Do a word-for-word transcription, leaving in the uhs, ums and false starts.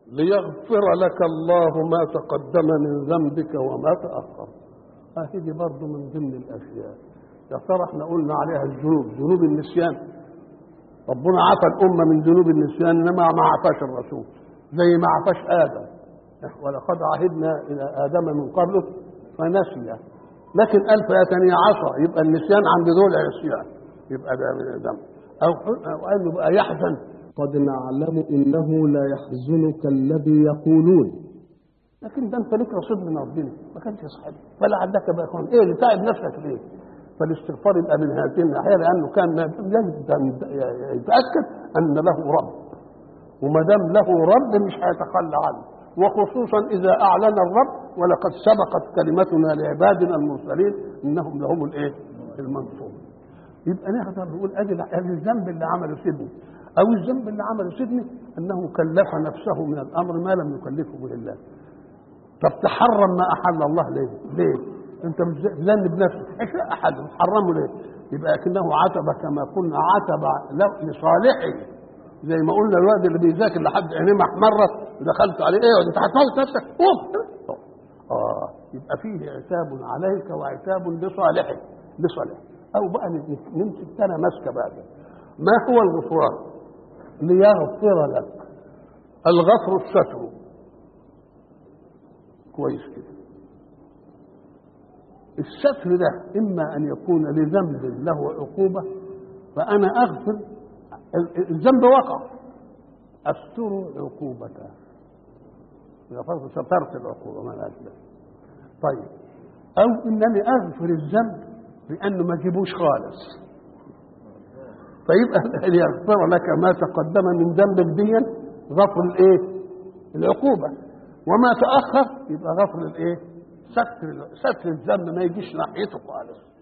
ليغفر لك الله ما تقدم من ذنبك وما تأخر. هذه برضه من ضمن الأشياء. يا ترى احنا قلنا عليها الذنوب، ذنوب النسيان. ربنا عفى الأمة من ذنوب النسيان، إنما ما عفاش الرسول زي ما عفاش آدم. ولقد عهدنا إلى آدم من قبله فنسي، لكن قال فأتني عصى، يبقى النسيان عند دول عصيان، يبقى ده من دم. أو أو أنه بقى يحزن. قد نعلم إنه لا يحزنك الذي يقولون، لكن ده أنت ليك رصيد من ربنا، ما كانش يصحب فلا عندك بقى يكون إيه اللي تعب نفسك ليه؟ فالاستغفار يبقى من هذه الناحية، لأنه كان يجب يتأكد أن له رب، وما دام له رب مش هيتخلى عنه، وخصوصا إذا أعلن الرب ولقد سبقت كلمتنا لعبادنا المرسلين إنهم لهم الإيه؟ المنصور. يبقى نقدر نقول أدي الذنب اللي عمله سيدنا، أو الذنب اللي عمله سيدنا أنه كلف نفسه من الأمر ما لم يكلفه به الله. طب تحرم ما أحل الله ليه؟ ليه؟ أنت بتذنب نفسك، إيش أحد تحرمه ليه؟ يبقى لكنه عتب كما قلنا، عتب لصالحه، زي ما قلنا الواد اللي بيذاكر لحد عينيه محمرة ودخلت عليه ايه وانت هتموت نفسك قوم. اه يبقى فيه عتاب عليك وعتاب لصالحك لصالحك. او بقى نمسك سنه ماسكه بقى. ما هو الغفران؟ ليغفر لك. الغفر الستر، كويس كده. الستر ده اما ان يكون لذنب له عقوبه فانا اغفر الذنب وقع، استر عقوبته، غفرت سترت العقوبه ما لهاش داعي. طيب او انني اغفر الذنب لانه ما اجيبوش خالص، فيبقى ليغفر لك ما تقدم من ذنبك دي غفر الايه؟ العقوبه، وما تاخر يبقى غفر الايه؟ ستر ستر الذنب ما يجيش ناحيته خالص.